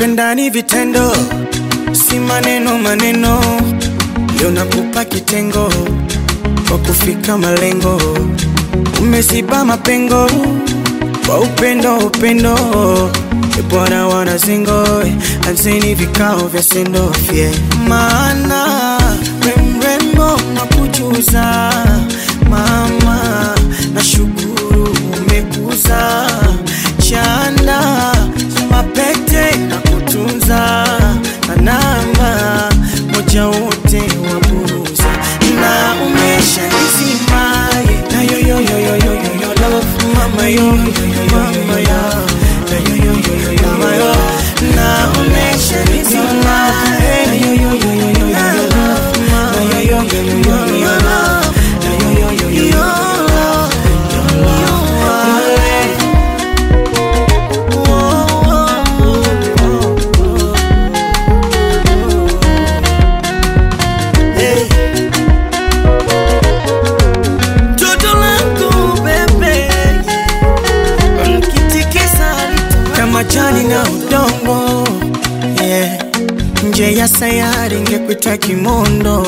Kupenda ni vitendo, si maneno maneno. Leo nakupa kitengo kwa kufika malengo. Umeziba mapengo kwa upendo upendo. Bwana wanazingo, anzeni vikao vya sendo fye. Maana rembo na kujuza mama, na shukuru umekuza. Chanda mapete na kutunza, na namba moja wote waburuza. Na umesha nizima, na yo love mama yo mama yo. Mama yo, na umesha nizima, na yo love mama yo majani na udongo, yeah. Nje ya sayari ngekuita kimondo,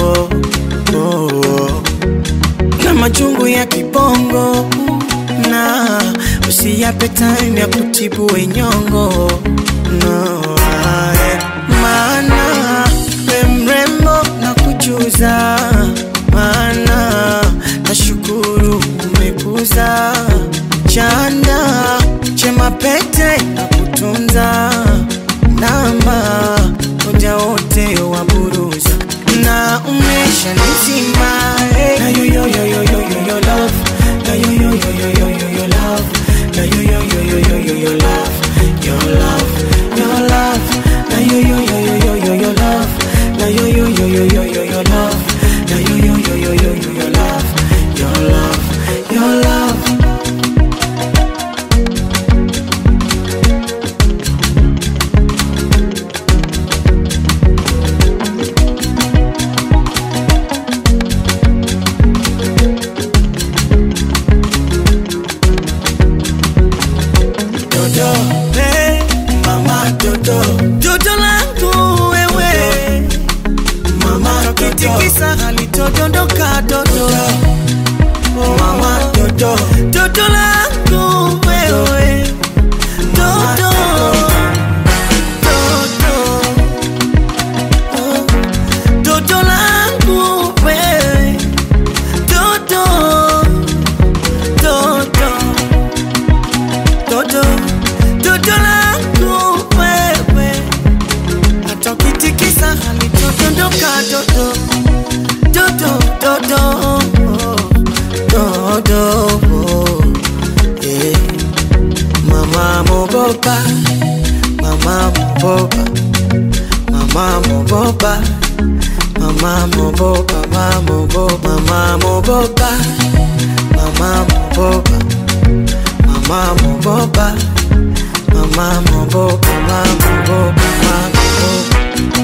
na majungu ya kibongo, na usiyape time ya kutibu wenyongo, no, yeah. Maana mrembo na kujuza, maana na shukuru umekuza. Chanda chema pete na kutunza, namba moja wote waburuza. Na umesha nizima, na yo love, na yo love, na yo love, your love, na yo love, na yo love, na yo love, your love. Dodo langu wewe mama, kitikisa halitodondoka dodo. Mama dodo, dodo langu wewe, dodo dodo langu wewe, dodo dodo langu wewe, hata kitikisa halitodondoka dodo yeah. Mama moboba, mama moboba, mama moboba, mama moboba, mama moboba, mama moboba, mama moboba, mama moboba, mama moboba, mama moboba, mama moboba.